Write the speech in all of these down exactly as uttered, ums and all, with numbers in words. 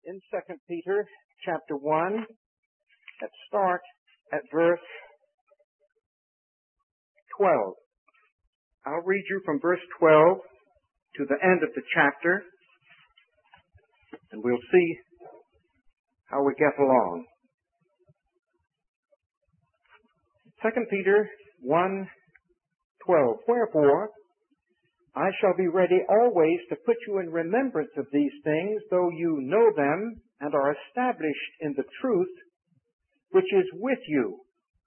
in Second Peter chapter one. Let's start at verse twelve. I'll read you from verse twelve to the end of the chapter, and we'll see how we get along. Second Peter one twelve. Wherefore, I shall be ready always to put you in remembrance of these things, though you know them and are established in the truth which is with you.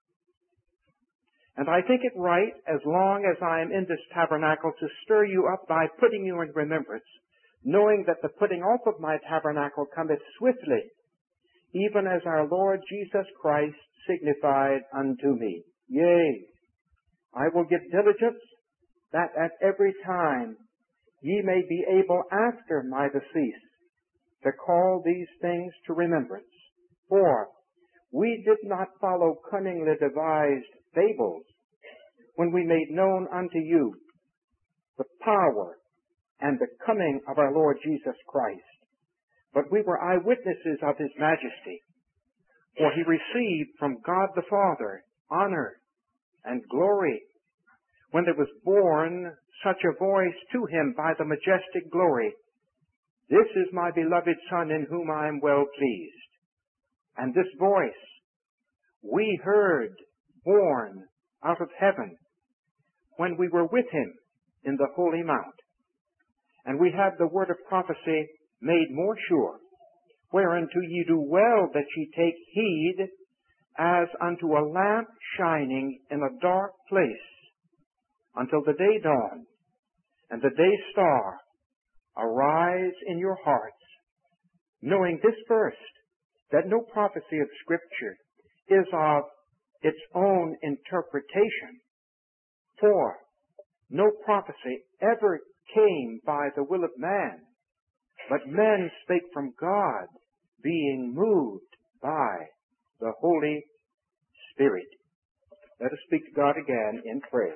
And I think it right, as long as I am in this tabernacle, to stir you up by putting you in remembrance, knowing that the putting off of my tabernacle cometh swiftly, even as our Lord Jesus Christ signified unto me. Yea, I will give diligence that at every time ye may be able after my decease to call these things to remembrance. For we did not follow cunningly devised fables when we made known unto you the power and the coming of our Lord Jesus Christ, but we were eyewitnesses of his majesty. For he received from God the Father honor and glory when there was born such a voice to him by the majestic glory, This is my beloved Son, in whom I am well pleased. And this voice we heard born out of heaven when we were with him in the holy mount. And we have the word of prophecy made more sure, whereunto ye do well that ye take heed, as unto a lamp shining in a dark place, until the day dawn, and the day star arise in your hearts, knowing this first, that no prophecy of Scripture is of its own interpretation. For no prophecy ever came by the will of man, but men spake from God, being moved by the Holy Spirit. Let us speak to God again in prayer.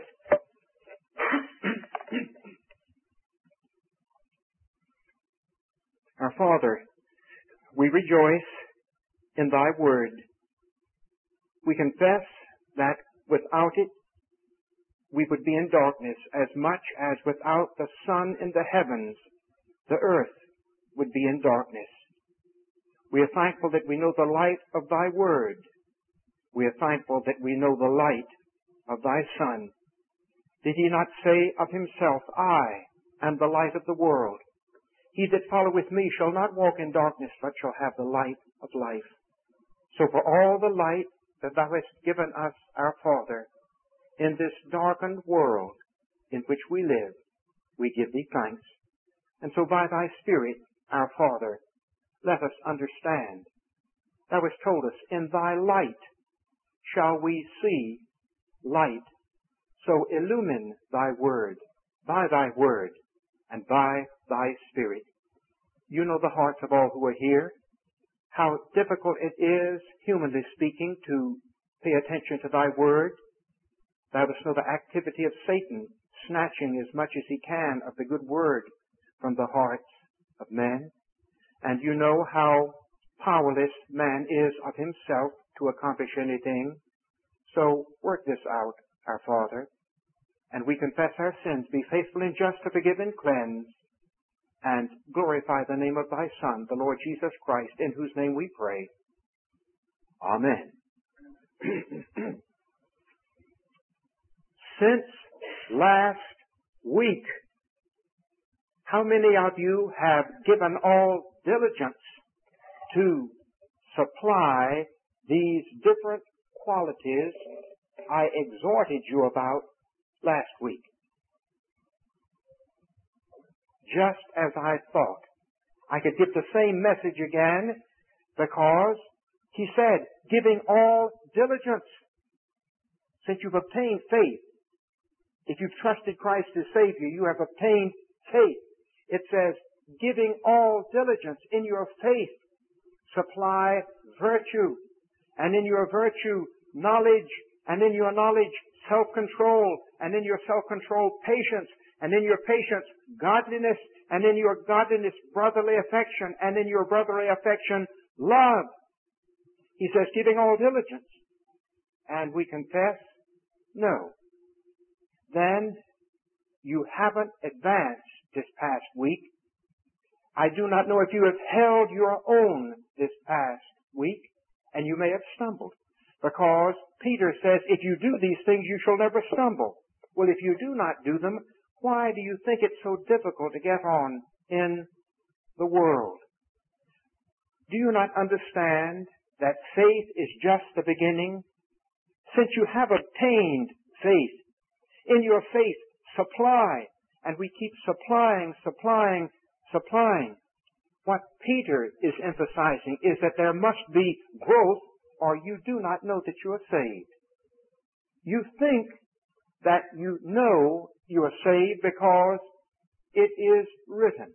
Our Father, we rejoice in thy word. We confess that without it we would be in darkness, as much as without the sun in the heavens the earth would be in darkness. We are thankful that we know the light of thy word. We are thankful that we know the light of thy Son. Did he not say of himself, I am the light of the world. He that followeth me shall not walk in darkness, but shall have the light of life. So for all the light that thou hast given us, our Father, in this darkened world in which we live, we give thee thanks. And so by thy Spirit, our Father, let us understand. Thou hast told us, in thy light shall we see light. So illumine thy word, by thy word, and by thy Spirit. You know the hearts of all who are here, how difficult it is, humanly speaking, to pay attention to thy word. Thou dost know the activity of Satan, snatching as much as he can of the good word from the hearts of men. And you know how powerless man is of himself to accomplish anything. So work this out, our Father, and we confess our sins. Be faithful and just to forgive and cleanse, and glorify the name of thy Son, the Lord Jesus Christ, in whose name we pray. Amen. Since last week, how many of you have given all diligence to supply these different qualities I exhorted you about last week? Just as I thought. I could give the same message again, because he said, giving all diligence. Since you've obtained faith, if you've trusted Christ as Savior, you have obtained faith. It says, giving all diligence. In your faith, supply virtue. And in your virtue, knowledge. And in your knowledge, self-control. And in your self-control, patience. And in your patience, godliness. and in your godliness, brotherly affection, and in your brotherly affection, love. He says, giving all diligence. And we confess, no. Then you haven't advanced this past week. I do not know if you have held your own this past week, and you may have stumbled. Because Peter says, if you do these things, you shall never stumble. Well, if you do not do them, why do you think it's so difficult to get on in the world? Do you not understand that faith is just the beginning? Since you have obtained faith, in your faith supply, and we keep supplying, supplying, supplying. What Peter is emphasizing is that there must be growth, or you do not know that you are saved. You think that you know you are saved because it is written.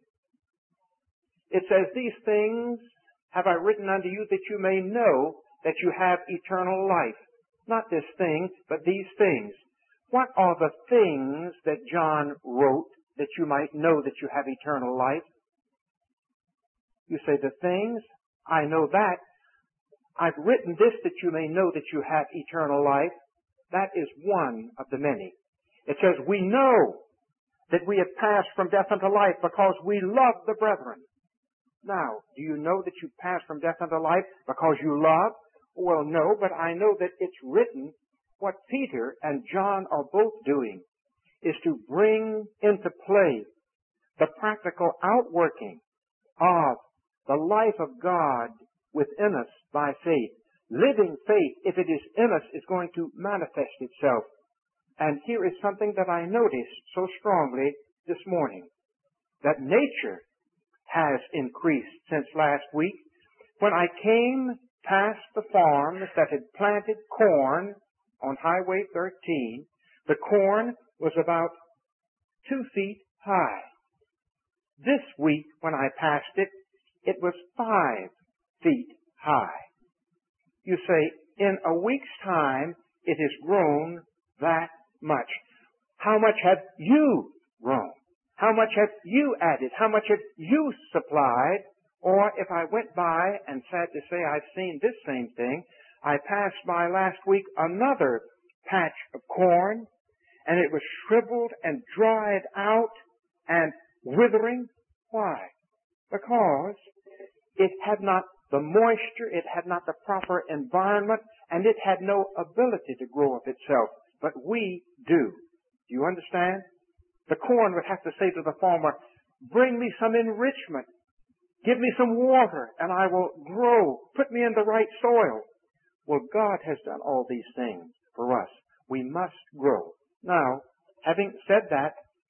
It says, these things have I written unto you that you may know that you have eternal life. Not this thing, but these things. What are the things that John wrote that you might know that you have eternal life? You say, the things? I know that. I've written this that you may know that you have eternal life. That is one of the many. It says, we know that we have passed from death unto life because we love the brethren. Now, do you know that you passed from death unto life because you love? Well, no, but I know that it's written. What Peter and John are both doing is to bring into play the practical outworking of the life of God within us by faith. Living faith, if it is in us, is going to manifest itself. And here is something that I noticed so strongly this morning, that nature has increased since last week. When I came past the farms that had planted corn on Highway thirteen, the corn was about two feet high. This week, when I passed it, it was five feet high. You say, in a week's time, it has grown that much. How much have you grown? How much have you added? How much have you supplied? Or if I went by, and sad to say I've seen this same thing, I passed by last week another patch of corn, and it was shriveled and dried out and withering. Why? Because it had not the moisture, it had not the proper environment, and it had no ability to grow of itself. But we do. Do you understand? The corn would have to say to the farmer, bring me some enrichment. Give me some water, and I will grow. Put me in the right soil. Well, God has done all these things for us. We must grow. Now, having said that,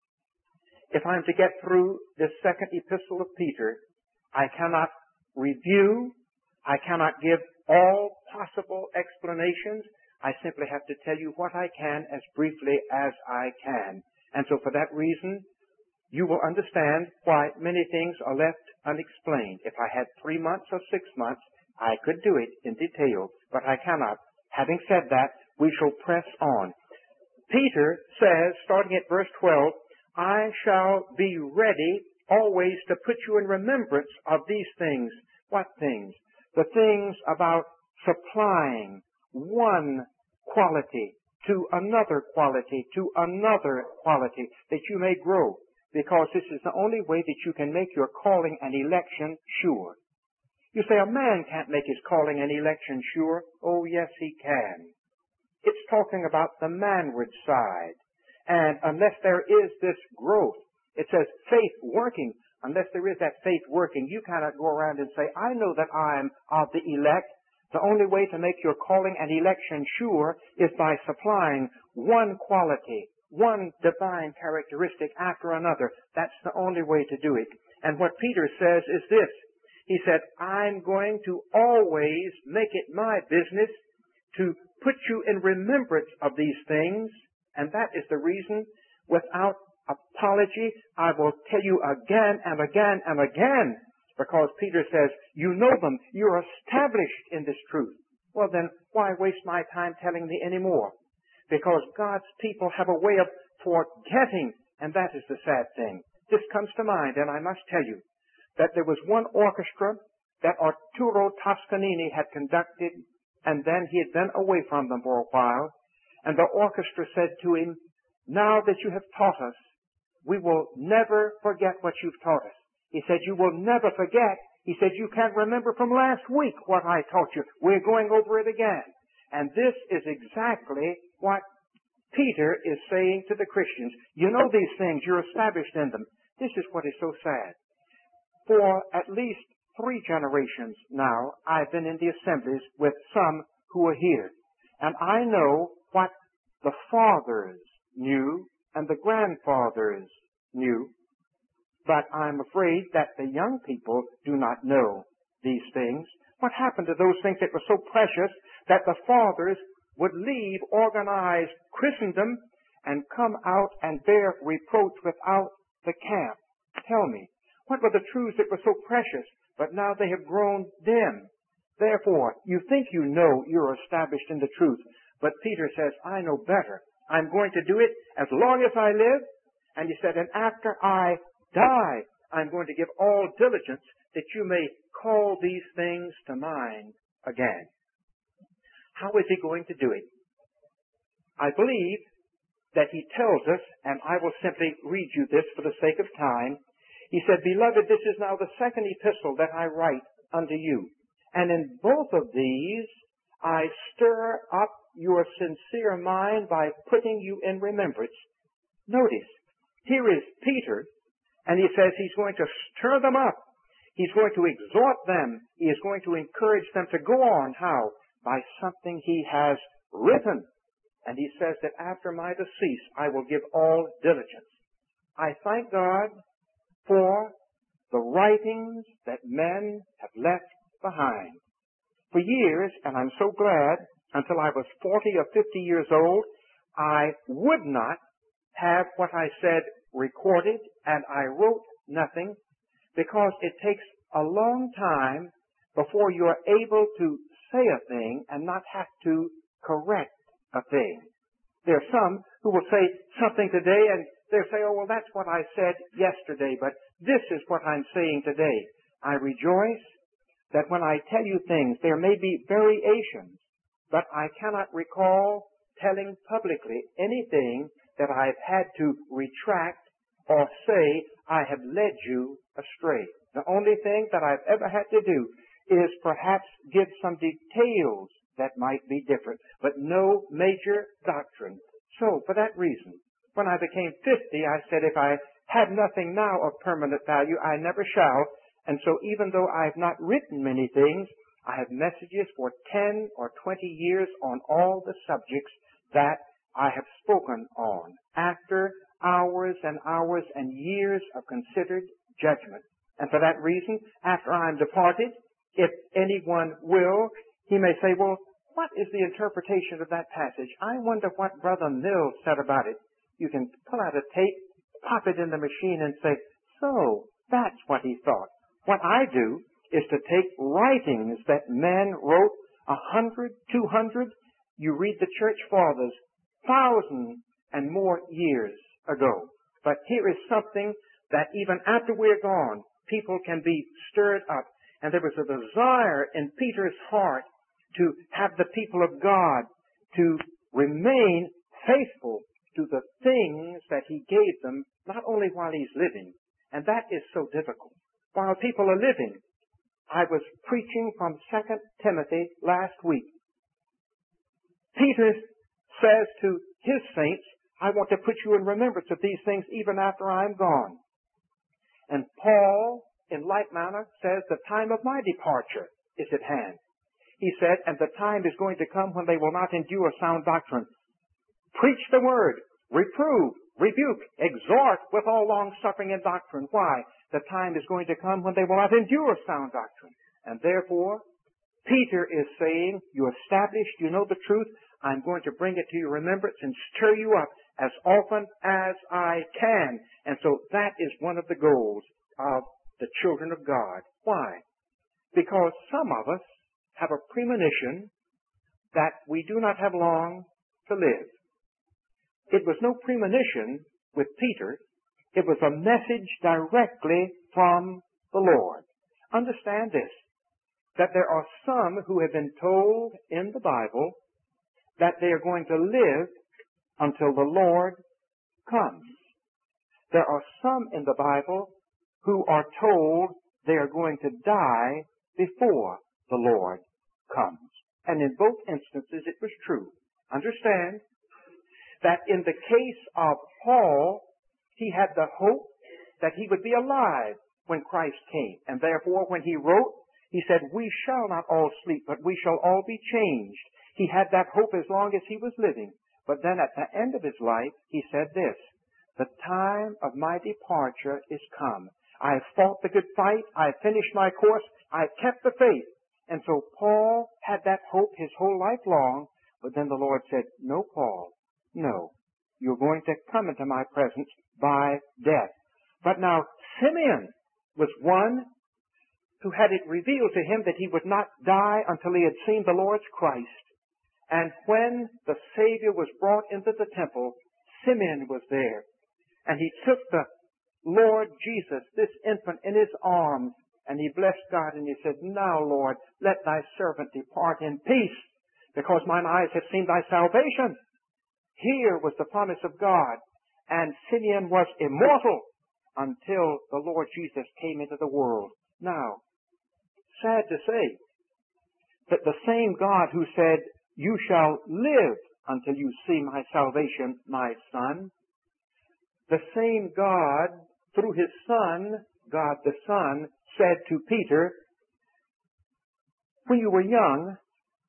if I'm to get through this second epistle of Peter, I cannot review. I cannot give all possible explanations. I simply have to tell you what I can as briefly as I can. And so for that reason, you will understand why many things are left unexplained. If I had three months or six months, I could do it in detail, but I cannot. Having said that, we shall press on. Peter says, starting at verse twelve, I shall be ready always to put you in remembrance of these things. What things? The things about supplying one quality to another quality, to another quality, that you may grow. Because this is the only way that you can make your calling and election sure. You say, a man can't make his calling and election sure. Oh, yes, he can. It's talking about the manward side. And unless there is this growth, it says faith working. Unless there is that faith working, you cannot go around and say, I know that I'm of the elect. The only way to make your calling and election sure is by supplying one quality, one divine characteristic after another. That's the only way to do it. And what Peter says is this. He said, I'm going to always make it my business to put you in remembrance of these things. And that is the reason, without apology, I will tell you again and again and again. Because Peter says, you know them, you're established in this truth. Well then, why waste my time telling me any more? Because God's people have a way of forgetting, and that is the sad thing. this comes to mind, and I must tell you that there was one orchestra that Arturo Toscanini had conducted, and then he had been away from them for a while, and the orchestra said to him, "Now that you have taught us, we will never forget what you've taught us." He said, "You will never forget." He said, "You can't remember from last week what I taught you. We're going over it again." And this is exactly what Peter is saying to the Christians. You know these things. You're established in them. This is what is so sad. For at least three generations now, I've been in the assemblies with some who are here. And I know what the fathers knew and the grandfathers knew. But I'm afraid that the young people do not know these things. What happened to those things that were so precious that the fathers would leave organized Christendom and come out and bear reproach without the camp? Tell me, what were the truths that were so precious, but now they have grown dim? Therefore, you think you know you're established in the truth, but Peter says, I know better. I'm going to do it as long as I live. And he said, and after I die, I'm going to give all diligence that you may call these things to mind again. How is he going to do it? I believe that he tells us, and I will simply read you this for the sake of time. He said, Beloved, this is now the second epistle that I write unto you. And in both of these, I stir up your sincere mind by putting you in remembrance. Notice, here is Peter, and he says he's going to stir them up. He's going to exhort them. He is going to encourage them to go on. How? By something he has written. And he says that after my decease, I will give all diligence. I thank God for the writings that men have left behind. For years, and I'm so glad, until I was forty or fifty years old, I would not have what I said recorded, and I wrote nothing, because it takes a long time before you are able to say a thing and not have to correct a thing. There are some who will say something today, and they'll say, oh, well, that's what I said yesterday, but this is what I'm saying today. I rejoice that when I tell you things, there may be variations, but I cannot recall telling publicly anything that I've had to retract or say I have led you astray. The only thing that I've ever had to do is perhaps give some details that might be different, but no major doctrine. So, for that reason, when I became fifty, I said, if I have nothing now of permanent value, I never shall. And so even though I have not written many things, I have messages for ten or twenty years on all the subjects that I have spoken on, after hours and hours and years of considered judgment. And for that reason, after I am departed, if anyone will, he may say, well, what is the interpretation of that passage? I wonder what Brother Mills said about it. You can pull out a tape, pop it in the machine and say, so, that's what he thought. What I do is to take writings that men wrote a hundred, two hundred, you read the church fathers, thousand and more years ago. But here is something that even after we're gone, people can be stirred up. And there was a desire in Peter's heart to have the people of God to remain faithful to the things that he gave them, not only while he's living, and that is so difficult. While people are living, I was preaching from Second Timothy last week. Peter says to his saints, I want to put you in remembrance of these things even after I'm gone. And Paul, in like manner, says the time of my departure is at hand. He said, and the time is going to come when they will not endure sound doctrine. Preach the word, reprove, rebuke, exhort with all long suffering and doctrine. Why? The time is going to come when they will not endure sound doctrine. And therefore, Peter is saying, you established, you know the truth, I'm going to bring it to your remembrance and stir you up as often as I can. And so that is one of the goals of the children of God. Why? Because some of us have a premonition that we do not have long to live. It was no premonition with Peter It was a message directly from the Lord. Understand this, that there are some who have been told in the Bible that they are going to live until the Lord comes. There are some in the Bible who are told they are going to die before the Lord comes. And in both instances it was true. Understand that in the case of Paul, he had the hope that he would be alive when Christ came. And therefore, when he wrote, he said, "We shall not all sleep, but we shall all be changed." He had that hope as long as he was living. But then at the end of his life, he said this, "The time of my departure is come. I have fought the good fight. I have finished my course. I have kept the faith." And so Paul had that hope his whole life long. But then the Lord said, "No, Paul, no. You're going to come into my presence by death." But now Simeon was one who had it revealed to him that he would not die until he had seen the Lord's Christ. And when the Savior was brought into the temple, Simeon was there. And he took the Lord Jesus, this infant, in his arms, and he blessed God, and he said, "Now, Lord, let thy servant depart in peace, because mine eyes have seen thy salvation." Here was the promise of God, and Simeon was immortal until the Lord Jesus came into the world. Now, sad to say, that the same God who said, "You shall live until you see my salvation, my son," the same God, through his Son, God the Son, said to Peter, "When you were young,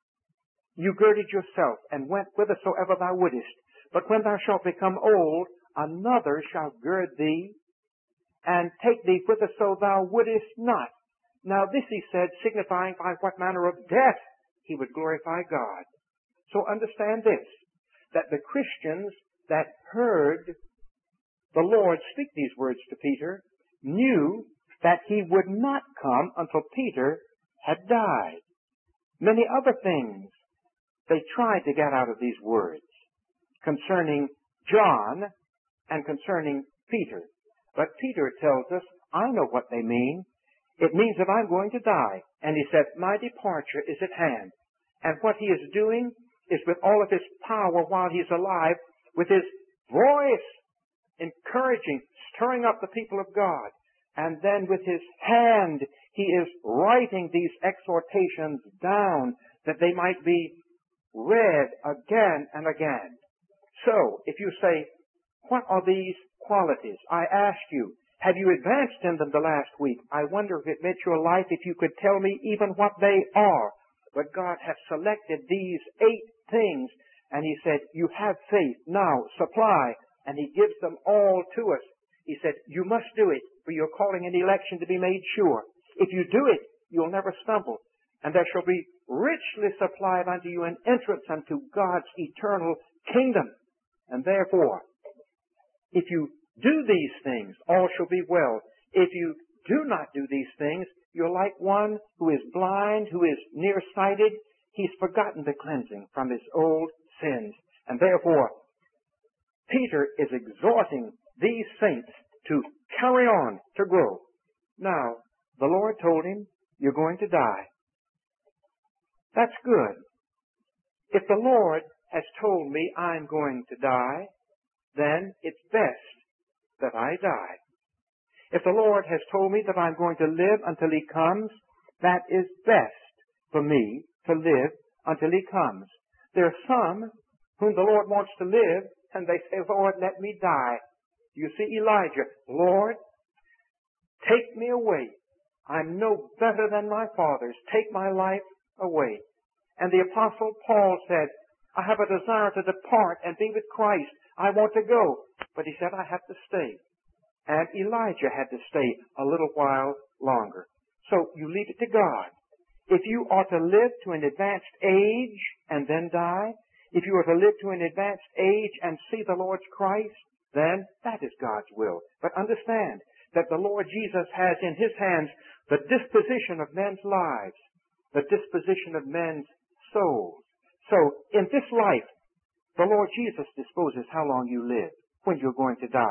you girded yourself and went whithersoever thou wouldest. But when thou shalt become old, another shall gird thee and take thee whitherso thou wouldest not." Now this he said, signifying by what manner of death he would glorify God. So understand this, that the Christians that heard the Lord speak these words to Peter knew that he would not come until Peter had died. Many other things they tried to get out of these words concerning John and concerning Peter. But Peter tells us, "I know what they mean. It means that I'm going to die." And he said, "My departure is at hand." And what he is doing is with all of his power while he's alive, with his voice encouraging, stirring up the people of God. And then with his hand, he is writing these exhortations down that they might be read again and again. So, if you say, "What are these qualities?" I ask you, have you advanced in them the last week? I wonder if it meant your life if you could tell me even what they are. But God has selected these eight things, and he said, "You have faith, now supply." And he gives them all to us. He said, "You must do it, for your calling and election to be made sure. If you do it, you'll never stumble. And there shall be richly supplied unto you an entrance unto God's eternal kingdom. And therefore, if you do these things, all shall be well. If you do not do these things, you're like one who is blind, who is nearsighted. He's forgotten the cleansing from his old sins." And therefore, Peter is exhorting these saints to carry on, to grow. Now, the Lord told him, "You're going to die." That's good. If the Lord has told me I'm going to die, then it's best that I die. If the Lord has told me that I'm going to live until he comes, that is best for me to live until he comes. There are some whom the Lord wants to live, and they say, "Lord, let me die." You see Elijah, "Lord, take me away. I'm no better than my fathers. Take my life away." And the Apostle Paul said, "I have a desire to depart and be with Christ. I want to go." But he said, "I have to stay." And Elijah had to stay a little while longer. So you leave it to God. If you are to live to an advanced age and then die, if you are to live to an advanced age and see the Lord's Christ, then that is God's will. But understand that the Lord Jesus has in his hands the disposition of men's lives, the disposition of men's souls. So in this life, the Lord Jesus disposes how long you live, when you're going to die.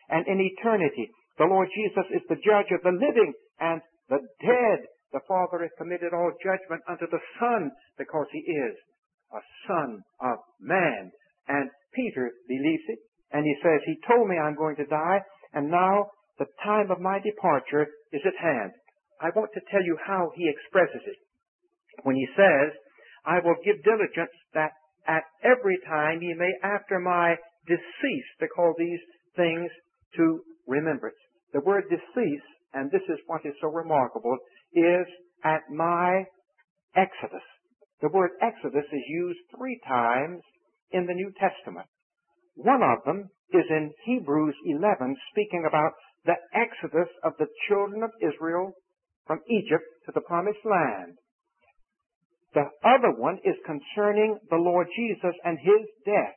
and in eternity. The Lord Jesus is the judge of the living and the dead. The Father has committed all judgment unto the Son, because he is a Son of Man. And Peter believes it, and he says, he told me I'm going to die, and now the time of my departure is at hand. I want to tell you how he expresses it. When he says, I will give diligence that at every time ye may after my decease, to call these things to remembrance. The word decease, and this is what is so remarkable, is at my exodus. The word exodus is used three times in the New Testament. One of them is in Hebrews eleven, speaking about the exodus of the children of Israel from Egypt to the promised land. The other one is concerning the Lord Jesus and his death.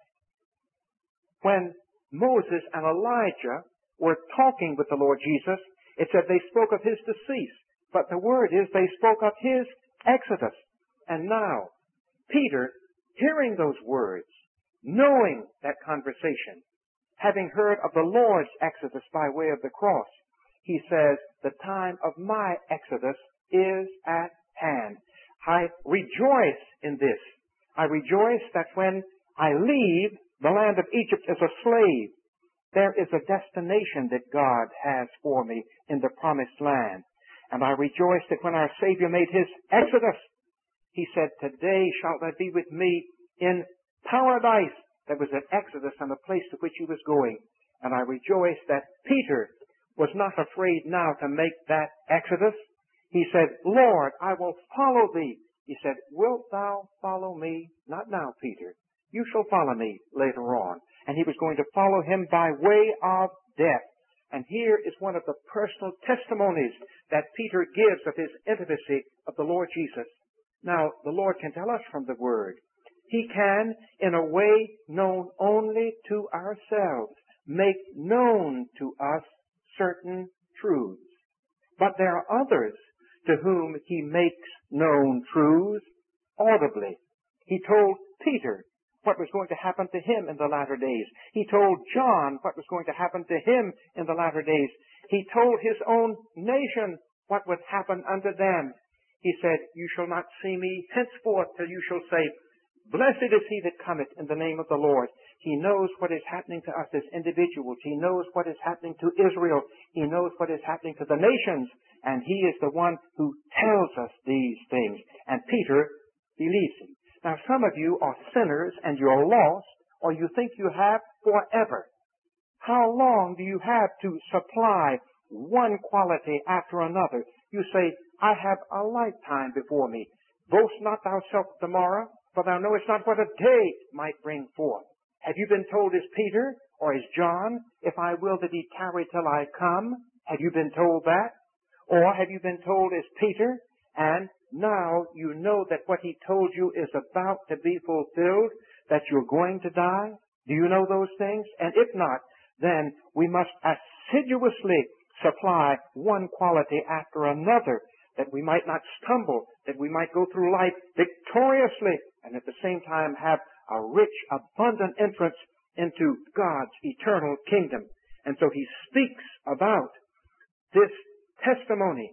When Moses and Elijah were talking with the Lord Jesus, it said they spoke of his decease, but the word is they spoke of his exodus. And now, Peter, hearing those words, knowing that conversation, having heard of the Lord's exodus by way of the cross, he says, the time of my exodus is at hand. I rejoice in this. I rejoice that when I leave the land of Egypt as a slave, there is a destination that God has for me in the promised land. And I rejoice that when our Savior made his exodus, he said, today shalt thou be with me in paradise. There was an exodus and a place to which he was going. And I rejoice that Peter was not afraid now to make that exodus. He said, Lord, I will follow thee. He said, wilt thou follow me? Not now, Peter. You shall follow me later on. And he was going to follow him by way of death. And here is one of the personal testimonies that Peter gives of his intimacy of the Lord Jesus. Now, the Lord can tell us from the Word. He can, in a way known only to ourselves, make known to us certain truths. But there are others to whom he makes known truths audibly. He told Peter what was going to happen to him in the latter days. He told John what was going to happen to him in the latter days. He told his own nation what would happen unto them. He said, you shall not see me henceforth till you shall say, blessed is he that cometh in the name of the Lord. He knows what is happening to us as individuals. He knows what is happening to Israel. He knows what is happening to the nations. And he is the one who tells us these things. And Peter believes him. Now, some of you are sinners and you're lost, or you think you have forever. How long do you have to supply one quality after another? You say, I have a lifetime before me. Boast not thyself of tomorrow, for thou knowest not what a day might bring forth. Have you been told as Peter or as John, if I will that he tarry till I come? Have you been told that? Or have you been told as Peter, and now you know that what he told you is about to be fulfilled, that you're going to die? Do you know those things? And if not, then we must assiduously supply one quality after another, that we might not stumble, that we might go through life victoriously, and at the same time have a rich, abundant entrance into God's eternal kingdom. And so he speaks about this testimony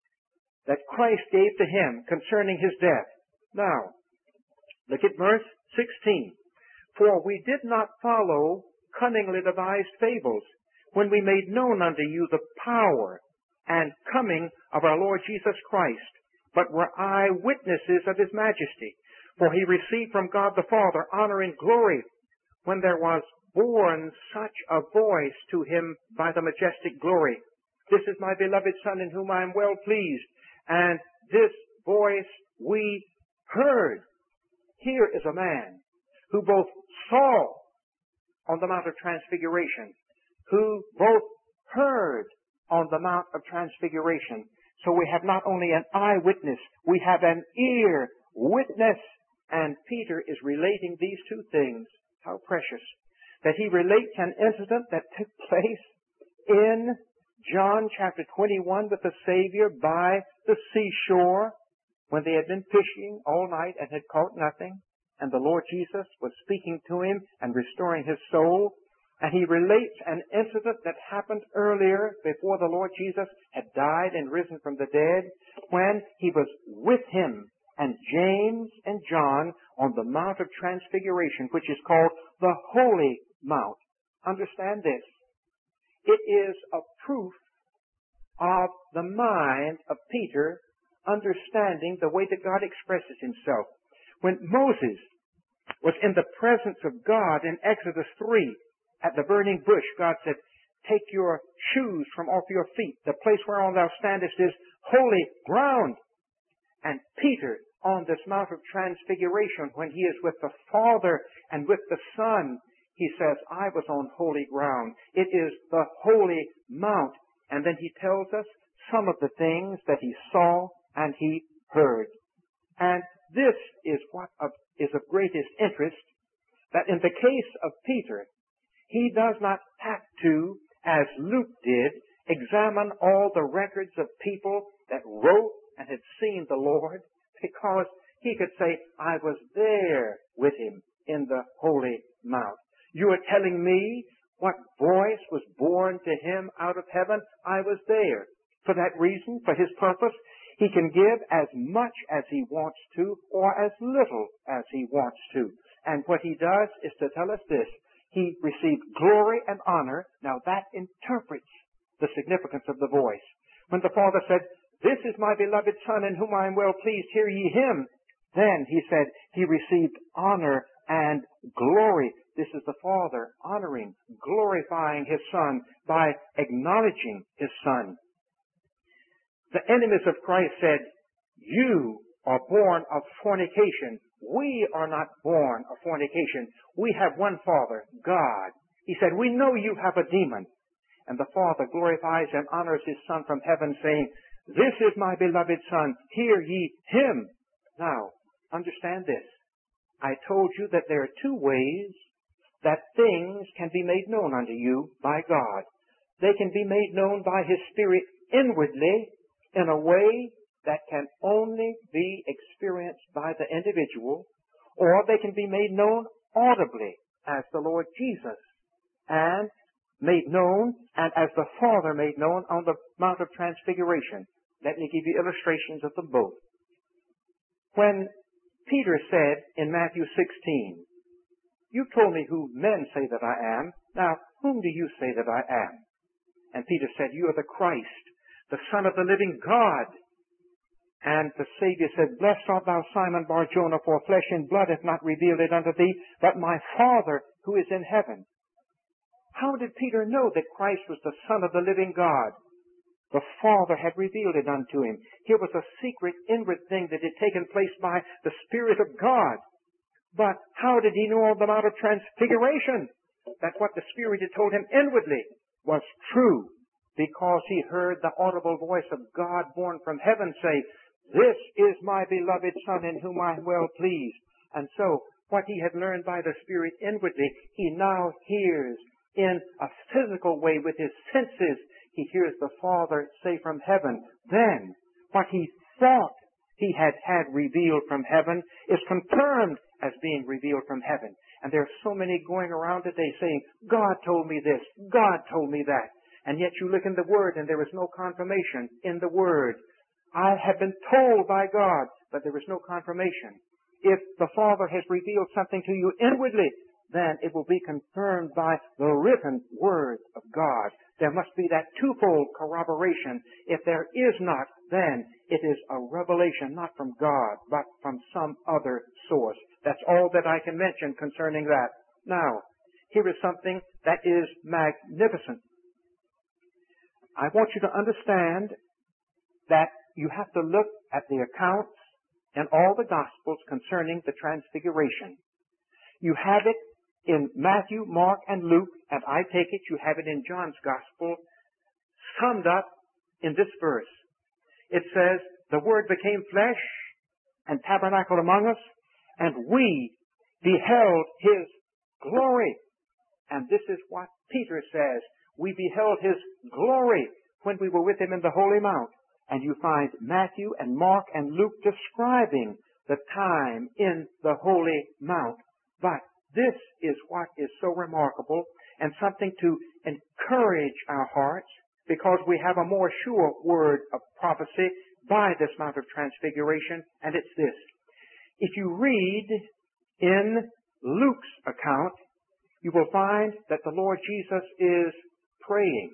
that Christ gave to him concerning his death. Now, look at verse sixteen. For we did not follow cunningly devised fables, when we made known unto you the power and coming of our Lord Jesus Christ, but were eyewitnesses of his majesty. For he received from God the Father honor and glory, when there was born such a voice to him by the majestic glory. This is my beloved Son, in whom I am well pleased. And this voice we heard. Here is a man who both saw on the Mount of Transfiguration, who both heard on the Mount of Transfiguration. So we have not only an eyewitness, we have an ear witness. And Peter is relating these two things. How precious. That he relates an incident that took place in John chapter twenty-one with the Savior by the seashore, when they had been fishing all night and had caught nothing, and the Lord Jesus was speaking to him and restoring his soul. And he relates an incident that happened earlier before the Lord Jesus had died and risen from the dead, when he was with him and James and John on the Mount of Transfiguration, which is called the Holy Mount. Understand this. It is a proof of the mind of Peter understanding the way that God expresses himself. When Moses was in the presence of God in Exodus three, at the burning bush, God said, take your shoes from off your feet. The place whereon thou standest is holy ground. And Peter, on this Mount of Transfiguration, when he is with the Father and with the Son, he says, I was on holy ground. It is the Holy Mount. And then he tells us some of the things that he saw and he heard. And this is what is of greatest interest, that in the case of Peter, he does not have to, as Luke did, examine all the records of people that wrote and had seen the Lord, because he could say, I was there with him in the Holy Mount. You are telling me what voice was born to him out of heaven? I was there. For that reason, for his purpose, he can give as much as he wants to or as little as he wants to. And what he does is to tell us this. He received glory and honor. Now that interprets the significance of the voice. When the Father said, this is my beloved Son in whom I am well pleased, hear ye him. Then he said he received honor and glory. This is the Father honoring, glorifying his Son by acknowledging his Son. The enemies of Christ said, you are born of fornication. We are not born of fornication. We have one Father, God. He said, we know you have a demon. And the Father glorifies and honors his Son from heaven, saying, this is my beloved Son, hear ye him. Now, understand this. I told you that there are two ways that things can be made known unto you by God. They can be made known by his Spirit inwardly in a way that can only be experienced by the individual, or they can be made known audibly as the Lord Jesus, and made known, and as the Father made known on the Mount of Transfiguration. Let me give you illustrations of them both. When Peter said in Matthew sixteen, you told me who men say that I am. Now, whom do you say that I am? And Peter said, you are the Christ, the Son of the living God. And the Savior said, blessed art thou, Simon Bar-Jonah, for flesh and blood hath not revealed it unto thee, but my Father who is in heaven. How did Peter know that Christ was the Son of the living God? The Father had revealed it unto him. Here was a secret inward thing that had taken place by the Spirit of God. But how did he know on the Mount of Transfiguration that what the Spirit had told him inwardly was true? Because he heard the audible voice of God born from heaven say, this is my beloved Son in whom I am well pleased. And so, what he had learned by the Spirit inwardly, he now hears in a physical way with his senses. He hears the Father say from heaven. Then, what he thought he had had revealed from heaven is confirmed as being revealed from heaven. And there are so many going around today saying, God told me this, God told me that. And yet you look in the Word and there is no confirmation in the Word. I have been told by God, but there is no confirmation. If the Father has revealed something to you inwardly, then it will be confirmed by the written Word of God. There must be that twofold corroboration. If there is not, then it is a revelation not from God, but from some other source. That's all that I can mention concerning that. Now, here is something that is magnificent. I want you to understand that you have to look at the accounts in all the Gospels concerning the Transfiguration. You have it in Matthew, Mark, and Luke, and I take it you have it in John's Gospel, summed up in this verse. It says, the Word became flesh and tabernacled among us, and we beheld His glory. And this is what Peter says. We beheld His glory when we were with Him in the Holy Mount. And you find Matthew and Mark and Luke describing the time in the Holy Mount. But this is what is so remarkable. and something to encourage our hearts, because we have a more sure word of prophecy by this Mount of Transfiguration, and it's this. If you read in Luke's account, you will find that the Lord Jesus is praying.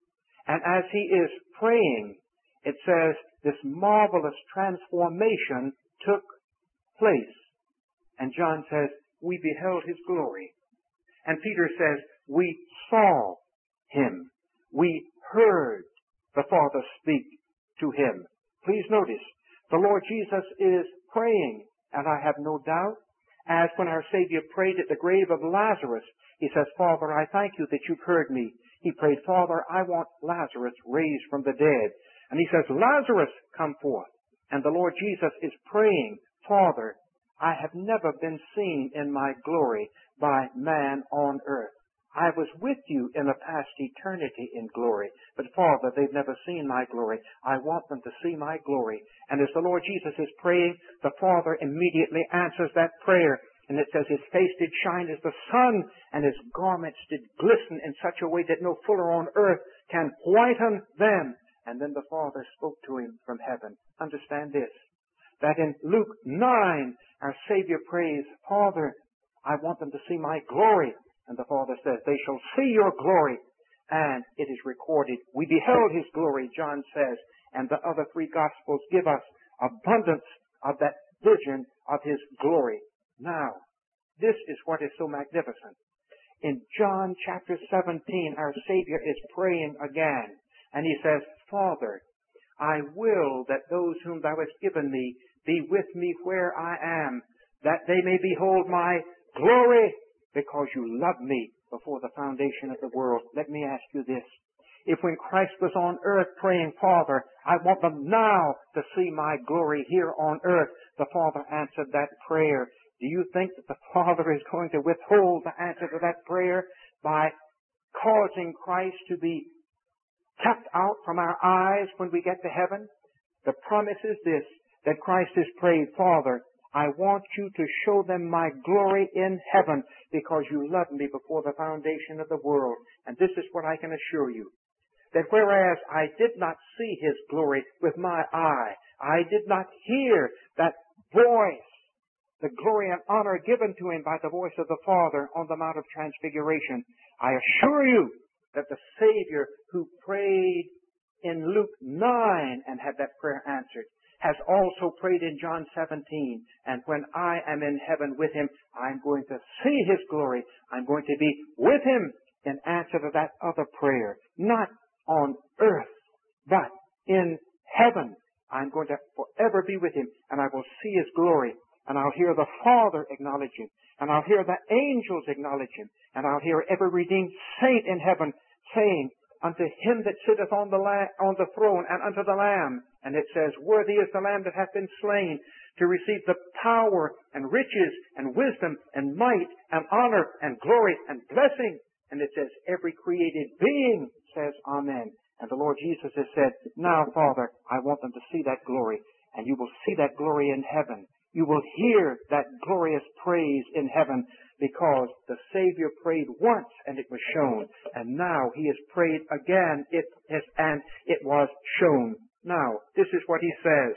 And as he is praying, it says this marvelous transformation took place. And John says, we beheld his glory. And Peter says, we saw him. We heard the Father speak to him. Please notice, the Lord Jesus is praying, and I have no doubt, as when our Savior prayed at the grave of Lazarus, he says, Father, I thank you that you've heard me. He prayed, Father, I want Lazarus raised from the dead. And he says, Lazarus, come forth. And the Lord Jesus is praying, Father, I have never been seen in my glory by man on earth. I was with you in the past eternity in glory. But Father, they've never seen my glory. I want them to see my glory. And as the Lord Jesus is praying, the Father immediately answers that prayer. And it says, his face did shine as the sun, and his garments did glisten in such a way that no fuller on earth can whiten them. And then the Father spoke to him from heaven. Understand this, that in Luke nine, our Savior prays, Father, I want them to see my glory. And the Father says, they shall see your glory. And it is recorded, we beheld his glory, John says, and the other three Gospels give us abundance of that vision of his glory. Now, this is what is so magnificent. In John chapter seventeen, our Savior is praying again, and he says, Father, I will that those whom thou hast given me be with me where I am, that they may behold my glory, because you loved me before the foundation of the world. Let me ask you this. If when Christ was on earth praying, Father, I want them now to see my glory here on earth, the Father answered that prayer. Do you think that the Father is going to withhold the answer to that prayer by causing Christ to be kept out from our eyes when we get to heaven? The promise is this, that Christ has prayed, Father, I want you to show them my glory in heaven because you loved me before the foundation of the world. And this is what I can assure you, that whereas I did not see his glory with my eye, I did not hear that voice, the glory and honor given to him by the voice of the Father on the Mount of Transfiguration, I assure you that the Savior who prayed in Luke nine and had that prayer answered has also prayed in John seventeen. And when I am in heaven with him, I'm going to see his glory. I'm going to be with him in answer to that other prayer. Not on earth, but in heaven. I'm going to forever be with him, and I will see his glory. And I'll hear the Father acknowledge him. And I'll hear the angels acknowledge him. And I'll hear every redeemed saint in heaven saying, unto him that sitteth on the la- on the throne and unto the Lamb. And it says, worthy is the Lamb that hath been slain to receive the power and riches and wisdom and might and honor and glory and blessing. And it says, every created being says, Amen. And the Lord Jesus has said, now, Father, I want them to see that glory. And you will see that glory in heaven. You will hear that glorious praise in heaven, because the Savior prayed once and it was shown. And now he has prayed again it has, and it was shown. Now, this is what he says.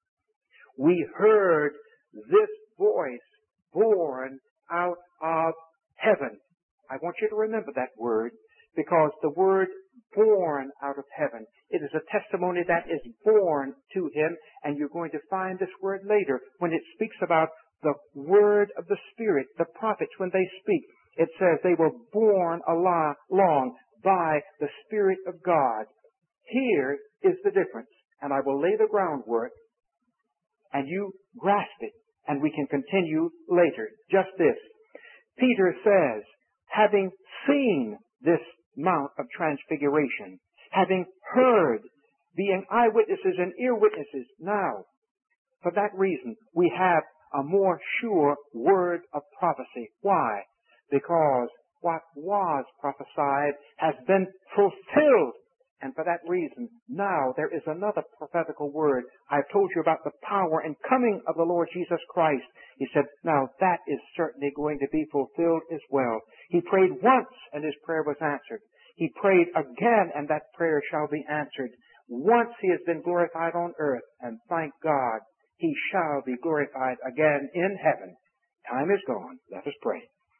We heard this voice born out of heaven. I want you to remember that word, because the word born out of heaven, it is a testimony that is born to him, and you're going to find this word later when it speaks about the word of the Spirit. The prophets, when they speak, it says they were born along by the Spirit of God. Here is the difference, and I will lay the groundwork, and you grasp it, and we can continue later. Just this. Peter says, having seen this Mount of Transfiguration, having heard, being eyewitnesses and ear witnesses, now, for that reason, we have a more sure word of prophecy. Why? Because what was prophesied has been fulfilled. And for that reason, now there is another prophetical word. I've told you about the power and coming of the Lord Jesus Christ. He said, now that is certainly going to be fulfilled as well. He prayed once and his prayer was answered. He prayed again and that prayer shall be answered. Once he has been glorified on earth, and thank God, he shall be glorified again in heaven. Time is gone. Let us pray.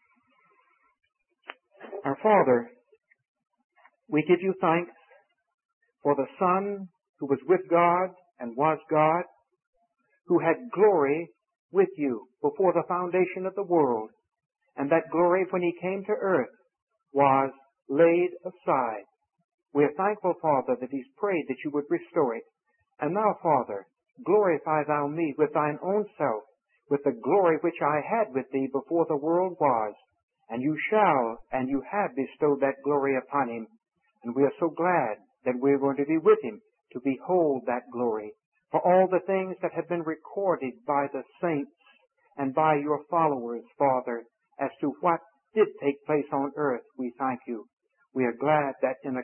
Our Father, we give you thanks for the Son who was with God and was God, who had glory with you before the foundation of the world, and that glory when he came to earth was laid aside. We are thankful, Father, that he's prayed that you would restore it. And now, Father, glorify thou me with thine own self, with the glory which I had with thee before the world was. And you shall, and you have bestowed that glory upon him. And we are so glad that we're going to be with him to behold that glory. For all the things that have been recorded by the saints and by your followers, Father, as to what did take place on earth, we thank you. We are glad that in a